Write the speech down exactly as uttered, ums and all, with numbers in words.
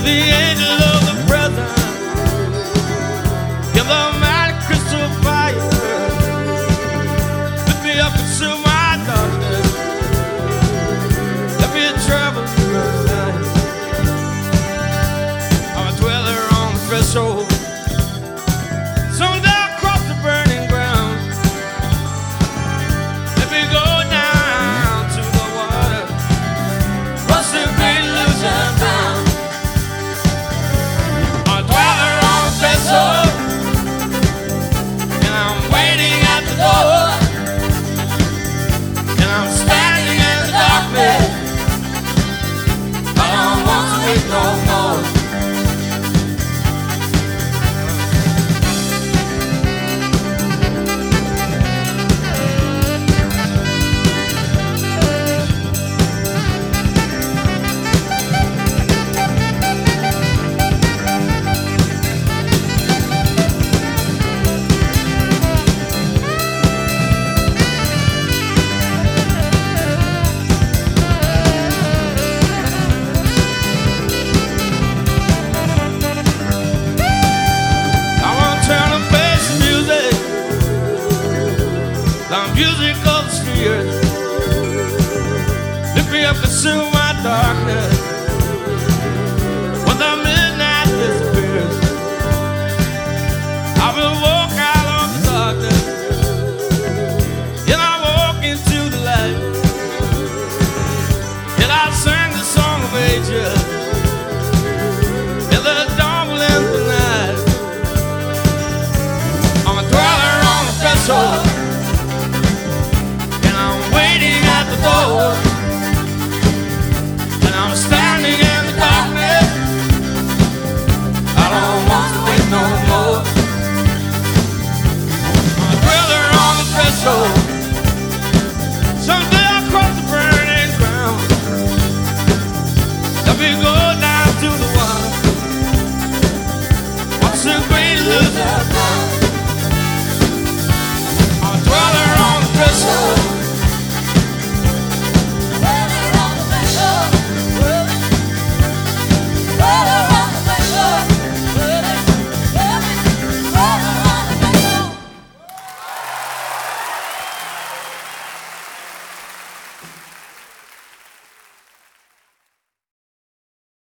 the angel of the present, give the mighty crystal fire, lift me up into my darkness, let me travel through the night. I'm a dweller on the threshold, someday I'll cross the burning ground, let me go down to the water, what's the great illusion found? And I'm waiting at the door, and I'm standing in the darkness. I don't want to wait no more. The music of the spheres, lift me up into my darkness, when the midnight disappears. I will walk out of the darkness, and I walk into the light, and I sing the song of ages, and the dawn will end the night. I'm a dweller on the threshold, door, and I'm standing in the darkness. I don't want to wait no more. I'm a dweller on the threshold, someday I'll cross the burning ground, let me go down to the water, what's the great illusion?